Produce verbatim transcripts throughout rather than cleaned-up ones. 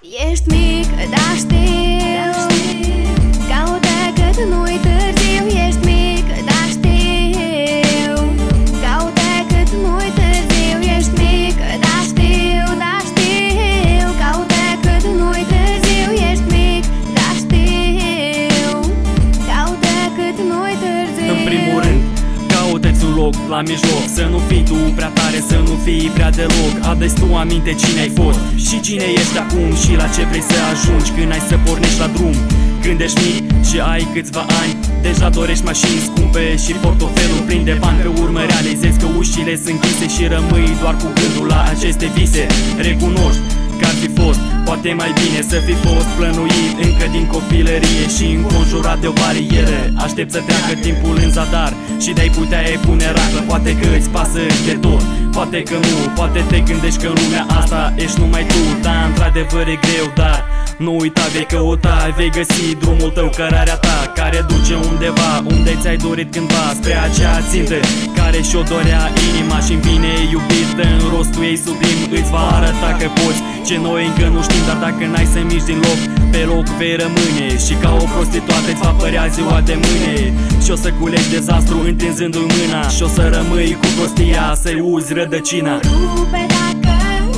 Ești mic, dar știu, caută cât nu-i târziu. Ești mic, dar știu, caută cât nu-i târziu. Ești mic, dar știu, dar știu, caută cât nu-i târziu. Ești mic, dar știu, caută cât nu-i târziu. În primul rând, caută-ți un loc la mijloc, să nu fii tu prea tare, să nu fii prea deloc. Adu-ți tu aminte cine ai fost și cine ești acum și la ce vrei să ajungi când ai să pornești la drum. Când ești mic și ai câțiva ani, deja dorești mașini scumpe și portofelul plin de bani. Pe urmă realizezi că ușile sunt închise și rămâi doar cu gândul la aceste vise. Recunoști că ar fi fost poate mai bine să fi fost plănuit încă din copilărie și înconjurat de o barieră. Aștept să treacă timpul în zadar și de-ai putea ei pune raclă. Poate că îți pasă de tot, poate că nu, poate te gândești că în lumea asta ești numai tu. Dar într-adevăr e greu, dar nu uita, vei căuta, vei găsi drumul tău, cărarea ta, care duce undeva unde ți-ai dorit cândva, spre acea țintă care și-o dorea inima și-mi vine iubită. În rostul ei sublim îți va arăta că poți ce noi încă nu știm. Dar dacă n-ai să miști din loc, pe loc vei rămâne și ca o prostituată îți va părea ziua de mâine. Și o să culegi dezastru întinzându-i mâna și o să rămâi cu prostia să-i uzi rădăcina. Rupe dacă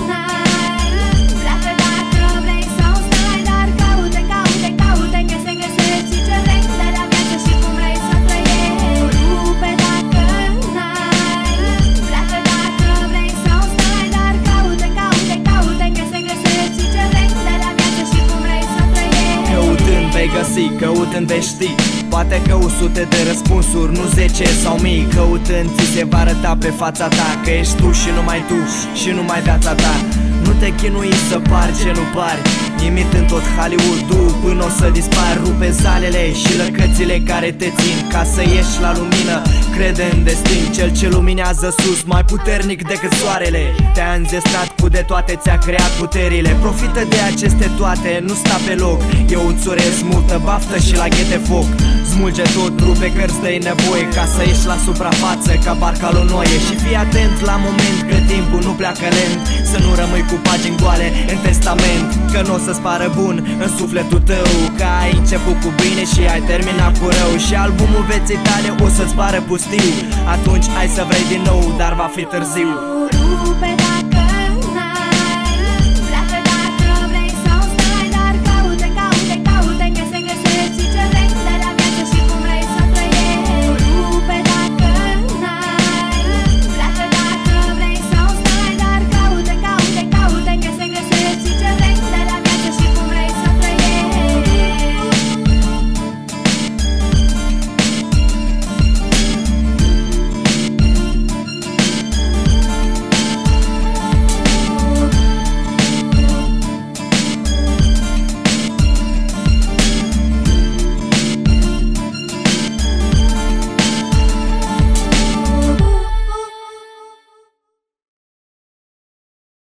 n-ai, pleacă dacă vrei sau stai, dar caută, caută, caută, găse, găsești și ce vrei de la viață și cum vrei să trăiești. Rupe dacă n-ai, pleacă dacă vrei sau stai, dar caută, caută, caută, găse, găsești și ce vrei de la viață și cum vrei să trăiești. Căutând vei găsi, căutând vei ști, poate că o sute de răspunsuri, nu zece sau mii. Căutând ți se va arăta pe fața ta că ești tu și numai tu și numai viața ta. Nu te chinui să pari ce nu pari, imit în tot Hollywood-ul până o să dispari. Rupe zalele și lăcățile care te țin ca să ieși la lumină. Crede în destin, cel ce luminează sus, mai puternic decât soarele. Te-a înzestrat cu de toate, ți-a creat puterile. Profită de aceste toate, nu sta pe loc. Eu îți urez multă baftă și la ghete foc. Smulge tot, rupe cărți de nevoie ca să ieși la suprafață ca barca lui Noe. Și fii atent la moment că timpul nu pleacă lent, să nu rămâi cu pagini goale în testament, că nu o să-ți pară bun în sufletul tău că ai început cu bine și ai terminat cu rău. Și albumul vieții tale o să-ți pară pustiu, atunci ai să vrei din nou, dar va fi târziu. Rupe